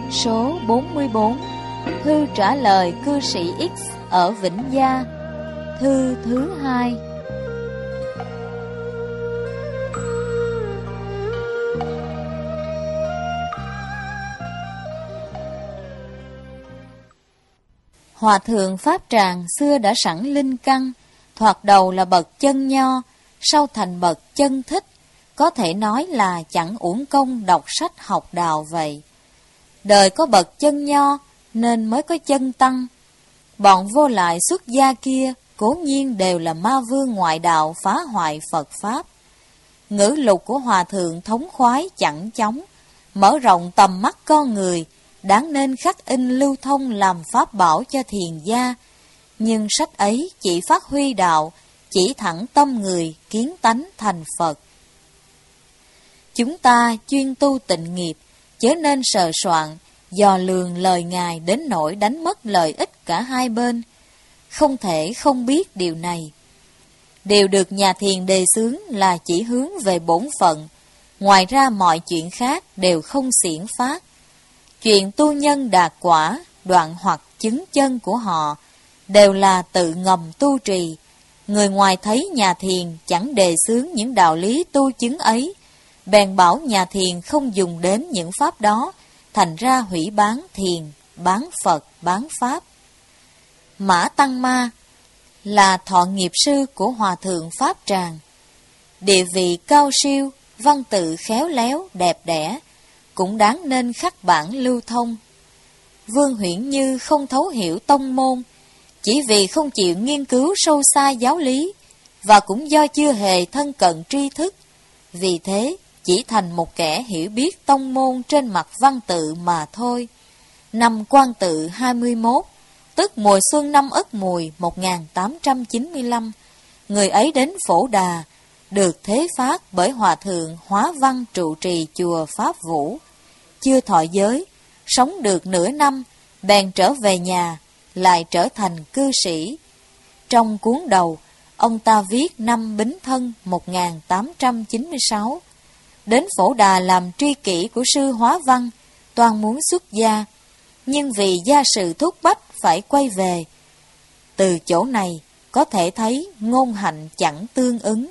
Số 44. Thư trả lời cư sĩ X ở Vĩnh Gia. Thư thứ 2. Hòa thượng Pháp Tràng xưa đã sẵn linh căn, thoạt đầu là bậc chân nho, sau thành bậc chân thích, có thể nói là chẳng uổng công đọc sách học đạo vậy. Đời có bậc chân nho nên mới có chân tăng. Bọn vô lại xuất gia kia cố nhiên đều là ma vương ngoại đạo phá hoại Phật Pháp. Ngữ lục của Hòa thượng thống khoái chẳng chóng, mở rộng tầm mắt con người, đáng nên khắc in lưu thông làm pháp bảo cho thiền gia. Nhưng sách ấy chỉ phát huy đạo, chỉ thẳng tâm người, kiến tánh thành Phật. Chúng ta chuyên tu tịnh nghiệp, chớ nên sờ soạn, dò lường lời Ngài đến nỗi đánh mất lợi ích cả hai bên. Không thể không biết điều này. Điều được nhà thiền đề xướng là chỉ hướng về bổn phận, ngoài ra mọi chuyện khác đều không xiển phát. Chuyện tu nhân đạt quả, đoạn hoặc chứng chân của họ đều là tự ngầm tu trì. Người ngoài thấy nhà thiền chẳng đề xướng những đạo lý tu chứng ấy, bèn bảo nhà thiền không dùng đến những pháp đó, thành ra hủy bán thiền, bán Phật, bán Pháp. Mã Tăng Ma là thọ nghiệp sư của Hòa thượng Pháp Tràng. Địa vị cao siêu, văn tự khéo léo, đẹp đẽ, cũng đáng nên khắc bản lưu thông. Vương Huyễn Như không thấu hiểu tông môn, chỉ vì không chịu nghiên cứu sâu xa giáo lý, và cũng do chưa hề thân cận tri thức, vì thế chỉ thành một kẻ hiểu biết tông môn trên mặt văn tự mà thôi. Năm Quan Tự 21, tức mùa xuân năm Ất Mùi 1895, người ấy đến Phổ Đà, được thế phát bởi Hòa thượng Hóa Văn trụ trì chùa Pháp Vũ. Chưa thọ giới, sống được nửa năm, bèn trở về nhà, lại trở thành cư sĩ. Trong cuốn đầu, ông ta viết năm Bính Thân 1896. Đến Phổ Đà làm tri kỷ của sư Hóa Văn, toan muốn xuất gia, nhưng vì gia sự thúc bách phải quay về. Từ chỗ này, có thể thấy ngôn hạnh chẳng tương ứng.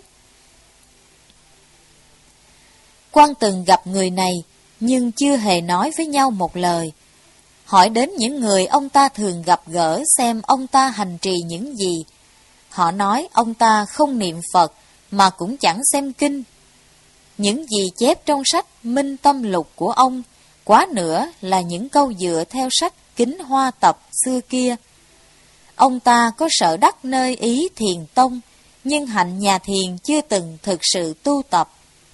Quan từng gặp người này, nhưng chưa hề nói với nhau một lời. Hỏi đến những người ông ta thường gặp gỡ xem ông ta hành trì những gì. Họ nói ông ta không niệm Phật, mà cũng chẳng xem kinh. Những gì chép trong sách Minh Tâm Lục của ông, quá nữa là những câu dựa theo sách Kính Hoa Tập xưa kia. Ông ta có sở đắc nơi Ý Thiền Tông, nhưng hạnh nhà thiền chưa từng thực sự tu tập.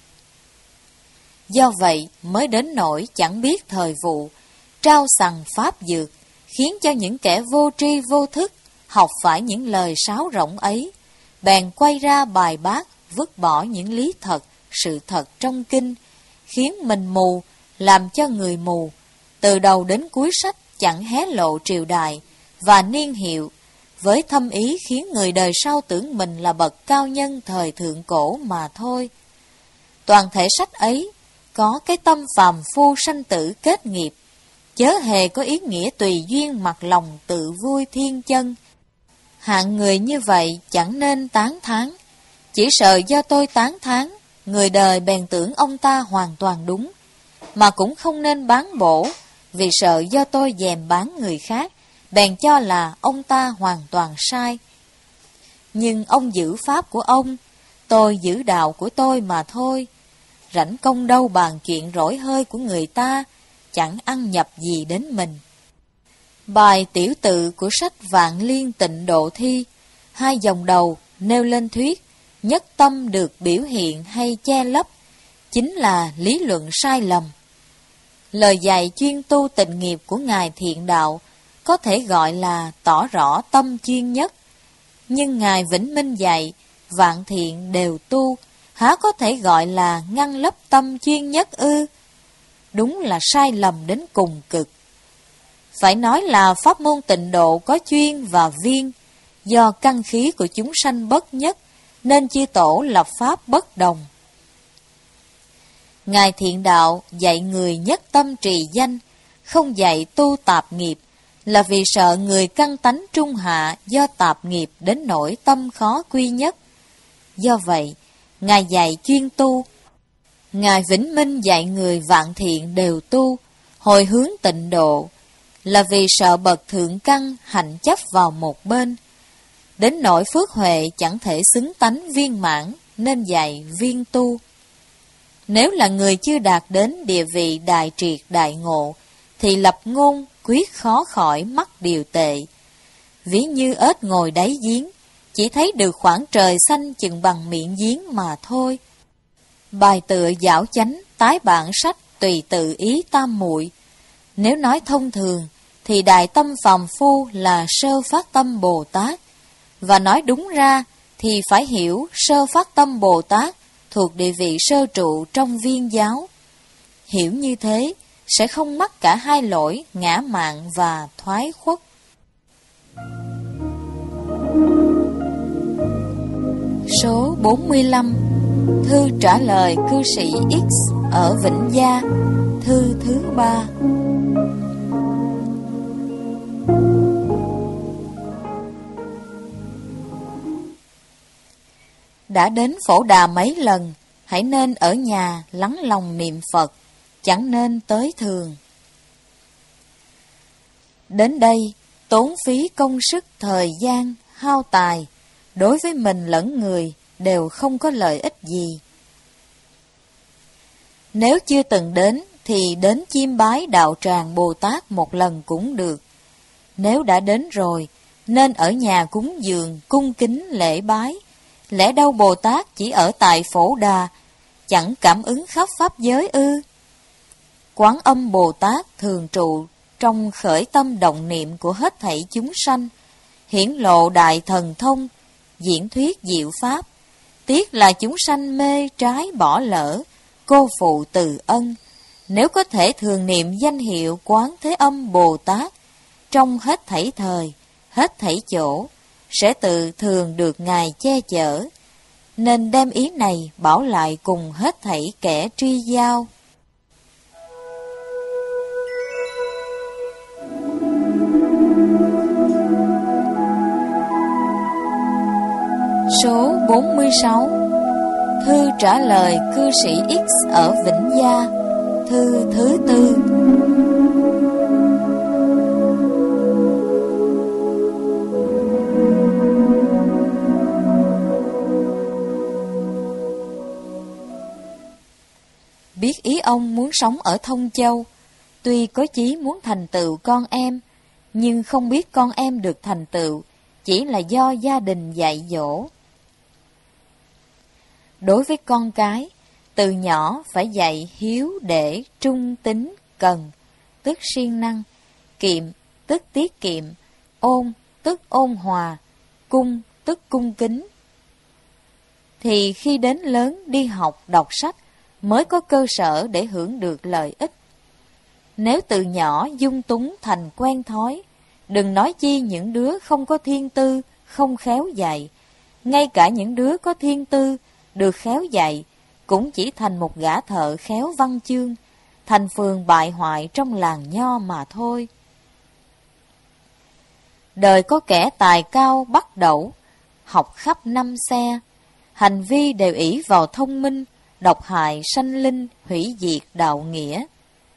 Do vậy mới đến nỗi chẳng biết thời vụ, trao sằng pháp dược, khiến cho những kẻ vô tri vô thức học phải những lời sáo rỗng ấy, bèn quay ra bài bác, vứt bỏ những lý thật, sự thật trong kinh, khiến mình mù, làm cho người mù. Từ đầu đến cuối sách chẳng hé lộ triều đại và niên hiệu, với thâm ý khiến người đời sau tưởng mình là bậc cao nhân thời thượng cổ mà thôi. Toàn thể sách ấy có cái tâm phàm phu sanh tử kết nghiệp, chớ hề có ý nghĩa tùy duyên mặc lòng tự vui thiên chân. Hạng người như vậy chẳng nên tán thán, chỉ sợ do tôi tán thán, người đời bèn tưởng ông ta hoàn toàn đúng, mà cũng không nên bán bổ, vì sợ do tôi dèm bán người khác, bèn cho là ông ta hoàn toàn sai. Nhưng ông giữ pháp của ông, tôi giữ đạo của tôi mà thôi. Rảnh công đâu bàn chuyện rỗi hơi của người ta, chẳng ăn nhập gì đến mình. Bài tiểu tự của sách Vạn Liên Tịnh Độ Thi, hai dòng đầu nêu lên thuyết nhất tâm được biểu hiện hay che lấp, chính là lý luận sai lầm. Lời dạy chuyên tu tịnh nghiệp của Ngài Thiện Đạo có thể gọi là tỏ rõ tâm chuyên nhất, nhưng Ngài Vĩnh Minh dạy vạn thiện đều tu, há có thể gọi là ngăn lấp tâm chuyên nhất ư? Đúng là sai lầm đến cùng cực. Phải nói là pháp môn tịnh độ có chuyên và viên, do căn khí của chúng sanh bất nhất, nên chư tổ lập pháp bất đồng. Ngài Thiện Đạo dạy người nhất tâm trì danh, không dạy tu tạp nghiệp, là vì sợ người căn tánh trung hạ do tạp nghiệp đến nỗi tâm khó quy nhất. Do vậy, Ngài dạy chuyên tu. Ngài Vĩnh Minh dạy người vạn thiện đều tu, hồi hướng tịnh độ, là vì sợ bậc thượng căn hạnh chấp vào một bên, đến nỗi phước huệ chẳng thể xứng tánh viên mãn, nên dạy viên tu. Nếu là người chưa đạt đến địa vị đại triệt đại ngộ, thì lập ngôn quyết khó khỏi mắc điều tệ. Ví như ếch ngồi đáy giếng, chỉ thấy được khoảng trời xanh chừng bằng miệng giếng mà thôi. Bài tựa giảo chánh, tái bản sách, tùy tự ý tam muội. Nếu nói thông thường, thì Đại Tâm Phàm Phu là sơ phát tâm Bồ Tát. Và nói đúng ra, thì phải hiểu sơ phát tâm Bồ Tát thuộc địa vị sơ trụ trong Viên giáo. Hiểu như thế, sẽ không mắc cả hai lỗi ngã mạn và thoái khuất. Số 45. Thư trả lời cư sĩ X ở Vĩnh Gia. Thư thứ 3. Đã đến Phổ Đà mấy lần, hãy nên ở nhà lắng lòng niệm Phật, chẳng nên tới thường. Đến đây, tốn phí công sức, thời gian, hao tài, đối với mình lẫn người đều không có lợi ích gì. Nếu chưa từng đến, thì đến chiêm bái đạo tràng Bồ Tát một lần cũng được. Nếu đã đến rồi, nên ở nhà cúng dường, cung kính lễ bái. Lẽ đâu Bồ Tát chỉ ở tại Phổ Đà, chẳng cảm ứng khắp pháp giới ư? Quán Âm Bồ Tát thường trụ trong khởi tâm động niệm của hết thảy chúng sanh, hiển lộ đại thần thông, diễn thuyết diệu pháp. Tiếc là chúng sanh mê trái bỏ lỡ, cô phụ từ ân. Nếu có thể thường niệm danh hiệu Quán Thế Âm Bồ Tát trong hết thảy thời, hết thảy chỗ, sẽ tự thường được Ngài che chở. Nên đem ý này bảo lại cùng hết thảy kẻ truy giao. Số 46. Thư trả lời cư sĩ X ở Vĩnh Gia. Thư thứ 4. Biết ý ông muốn sống ở Thông Châu, tuy có chí muốn thành tựu con em, nhưng không biết con em được thành tựu chỉ là do gia đình dạy dỗ. Đối với con cái, từ nhỏ phải dạy hiếu để trung tín cần, tức siêng năng, kiệm, tức tiết kiệm, ôn, tức ôn hòa, cung, tức cung kính. Thì khi đến lớn đi học đọc sách mới có cơ sở để hưởng được lợi ích. Nếu từ nhỏ dung túng thành quen thói, đừng nói chi những đứa không có thiên tư, không khéo dạy, ngay cả những đứa có thiên tư, được khéo dạy, cũng chỉ thành một gã thợ khéo văn chương, thành phường bại hoại trong làng nho mà thôi. Đời có kẻ tài cao bắt đẩu, học khắp năm xe, hành vi đều ỷ vào thông minh, độc hại sanh linh, hủy diệt đạo nghĩa.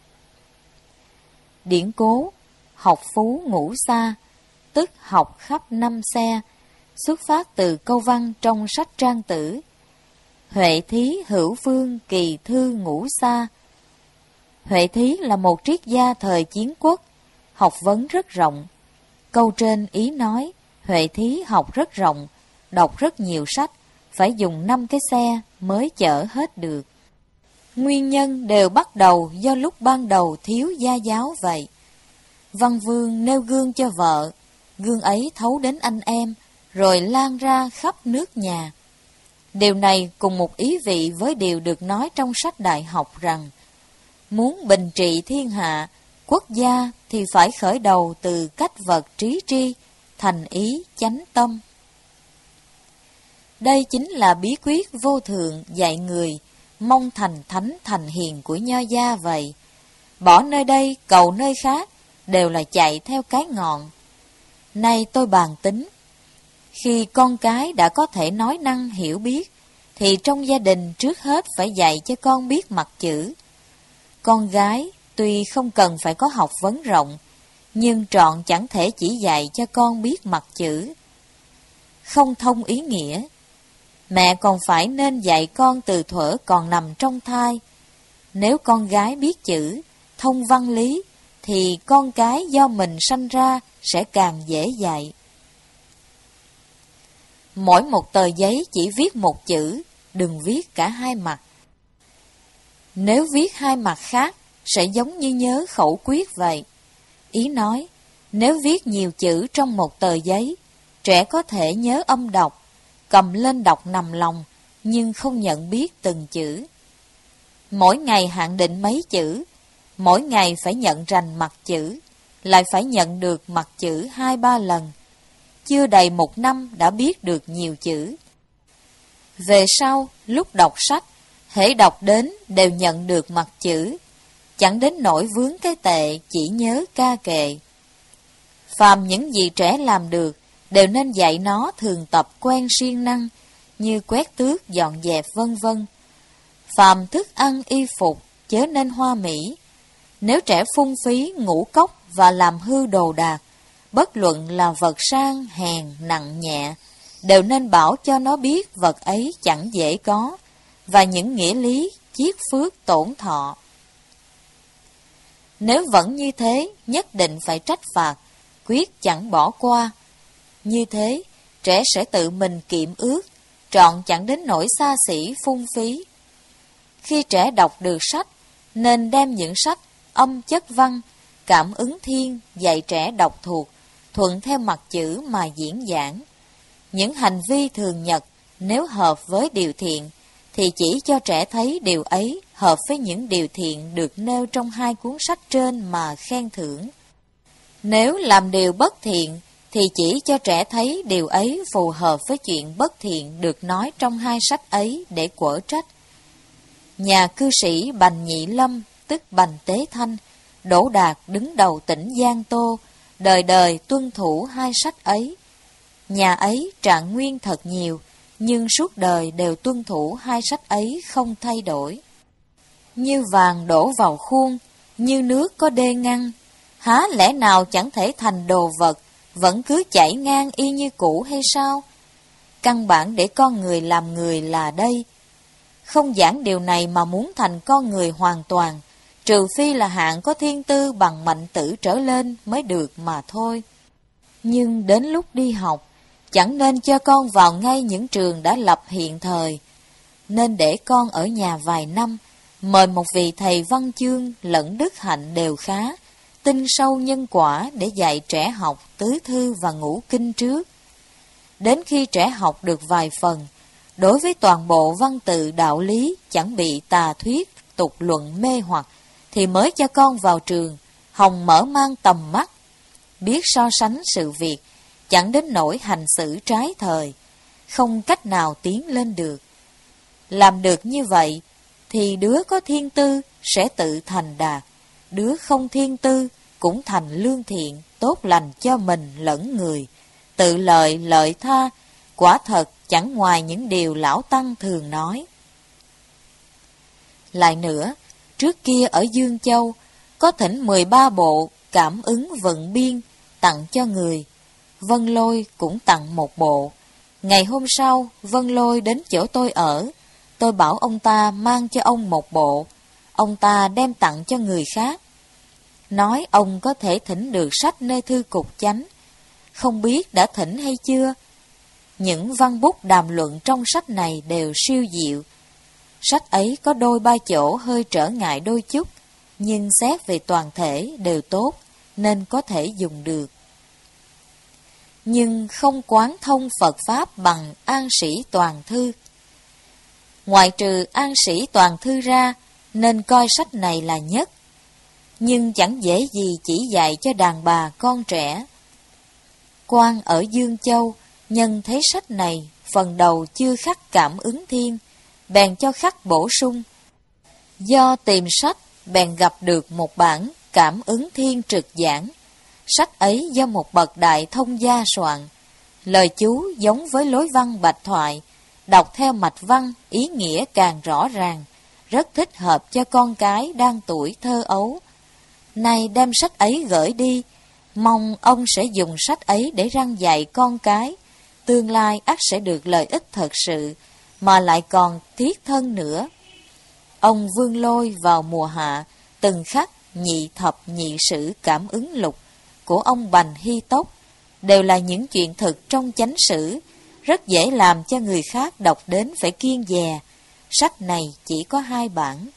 Điển cố học phú ngũ xa, tức học khắp năm xe, xuất phát từ câu văn trong sách Trang Tử. Huệ thí hữu phương kỳ thư ngũ xa. Huệ thí là một triết gia thời chiến quốc, học vấn rất rộng. Câu trên ý nói, Huệ thí học rất rộng, đọc rất nhiều sách, phải dùng 5 cái xe mới chở hết được. Nguyên nhân đều bắt đầu do lúc ban đầu thiếu gia giáo vậy. Văn Vương nêu gương cho vợ, gương ấy thấu đến anh em, rồi lan ra khắp nước nhà. Điều này cùng một ý vị với điều được nói trong sách Đại học rằng, muốn bình trị thiên hạ, quốc gia thì phải khởi đầu từ cách vật trí tri, thành ý chánh tâm. Đây chính là bí quyết vô thượng dạy người, mong thành thánh thành hiền của Nho gia vậy. bỏ nơi đây cầu nơi khác, đều là chạy theo cái ngọn. Nay tôi bàn tính, khi con cái đã có thể nói năng hiểu biết, thì trong gia đình trước hết phải dạy cho con biết mặt chữ. Con gái tuy không cần phải có học vấn rộng, nhưng trọn chẳng thể chỉ dạy cho con biết mặt chữ. Không thông ý nghĩa, mẹ còn phải nên dạy con từ thuở còn nằm trong thai. Nếu con gái biết chữ, thông văn lý, thì con cái do mình sanh ra sẽ càng dễ dạy. Mỗi một tờ giấy chỉ viết một chữ, đừng viết cả hai mặt. Nếu viết hai mặt khác, sẽ giống như nhớ khẩu quyết vậy. Ý nói, nếu viết nhiều chữ trong một tờ giấy, trẻ có thể nhớ âm đọc, cầm lên đọc nằm lòng, nhưng không nhận biết từng chữ. Mỗi ngày hạn định mấy chữ, mỗi ngày phải nhận rành mặt chữ, lại phải nhận được mặt chữ 2-3 lần. Chưa đầy 1 năm đã biết được nhiều chữ. Về sau, lúc đọc sách, hễ đọc đến đều nhận được mặt chữ, chẳng đến nỗi vướng cái tệ chỉ nhớ ca kệ. Phàm những gì trẻ làm được, đều nên dạy nó thường tập quen siêng năng, như quét tước, dọn dẹp vân vân. Phàm thức ăn y phục, chớ nên hoa mỹ. Nếu trẻ phung phí, ngũ cốc và làm hư đồ đạc, bất luận là vật sang, hèn, nặng nhẹ, đều nên bảo cho nó biết vật ấy chẳng dễ có, và những nghĩa lý, chiết phước tổn thọ. Nếu vẫn như thế, nhất định phải trách phạt, quyết chẳng bỏ qua. Như thế, trẻ sẽ tự mình kiệm ước, trọn chẳng đến nỗi xa xỉ phung phí. Khi trẻ đọc được sách, nên đem những sách âm chất văn, cảm ứng thiên dạy trẻ đọc thuộc, thuận theo mặt chữ mà diễn giảng. Những hành vi thường nhật, nếu hợp với điều thiện, thì chỉ cho trẻ thấy điều ấy hợp với những điều thiện được nêu trong 2 cuốn sách trên mà khen thưởng. Nếu làm điều bất thiện, thì chỉ cho trẻ thấy điều ấy phù hợp với chuyện bất thiện được nói trong 2 sách ấy để quở trách. Nhà cư sĩ Bành Nhị Lâm, tức Bành Tế Thanh, Đỗ Đạt đứng đầu tỉnh Giang Tô, đời đời tuân thủ 2 sách ấy. Nhà ấy trạng nguyên thật nhiều, nhưng suốt đời đều tuân thủ 2 sách ấy không thay đổi. Như vàng đổ vào khuôn, như nước có đê ngăn, há lẽ nào chẳng thể thành đồ vật, vẫn cứ chảy ngang y như cũ hay sao? Căn bản để con người làm người là đây. Không giảng điều này mà muốn thành con người hoàn toàn, trừ phi là hạng có thiên tư bằng mạnh tử trở lên mới được mà thôi. Nhưng đến lúc đi học, chẳng nên cho con vào ngay những trường đã lập hiện thời. Nên để con ở nhà vài năm, mời một vị thầy văn chương lẫn đức hạnh đều khá, tin sâu nhân quả để dạy trẻ học tứ thư và ngũ kinh trước. Đến khi trẻ học được vài phần, đối với toàn bộ văn tự đạo lý chẳng bị tà thuyết, tục luận mê hoặc, thì mới cho con vào trường, hồng mở mang tầm mắt, biết so sánh sự việc, chẳng đến nỗi hành xử trái thời, không cách nào tiến lên được. Làm được như vậy, thì đứa có thiên tư sẽ tự thành đạt, đứa không thiên tư cũng thành lương thiện, tốt lành cho mình lẫn người, tự lợi lợi tha, quả thật chẳng ngoài những điều lão tăng thường nói. Lại nữa, trước kia ở Dương Châu, có thỉnh 13 bộ cảm ứng vận biên tặng cho người. Vân Lôi cũng tặng 1 bộ. Ngày hôm sau, Vân Lôi đến chỗ tôi ở. Tôi bảo ông ta mang cho ông 1 bộ. Ông ta đem tặng cho người khác. Nói ông có thể thỉnh được sách nơi thư cục chánh. Không biết đã thỉnh hay chưa? Những văn bút đàm luận trong sách này đều siêu diệu. Sách ấy có đôi ba chỗ hơi trở ngại đôi chút, nhưng xét về toàn thể đều tốt, nên có thể dùng được. Nhưng không quán thông Phật Pháp bằng An Sĩ Toàn Thư. Ngoại trừ An Sĩ Toàn Thư ra, nên coi sách này là nhất. Nhưng chẳng dễ gì chỉ dạy cho đàn bà con trẻ. Quan ở Dương Châu, nhân thấy sách này, phần đầu chưa khắc cảm ứng thiên, bèn cho khắc bổ sung. Do tìm sách bèn gặp được một bản Cảm ứng Thiên Trực Giảng. Sách ấy do một bậc đại thông gia soạn. Lời chú giống với lối văn bạch thoại, đọc theo mạch văn ý nghĩa càng rõ ràng, rất thích hợp cho con cái đang tuổi thơ ấu. Nay đem sách ấy gửi đi, mong ông sẽ dùng sách ấy để răn dạy con cái, tương lai ắt sẽ được lợi ích thật sự, mà lại còn thiết thân nữa. Ông Vương Lôi vào mùa hạ từng khắc nhị thập nhị sử Cảm ứng lục của ông Bành Hy Tốc, đều là những chuyện thực trong chánh sử, rất dễ làm cho người khác đọc đến phải kiêng dè. Sách này chỉ có 2 bản.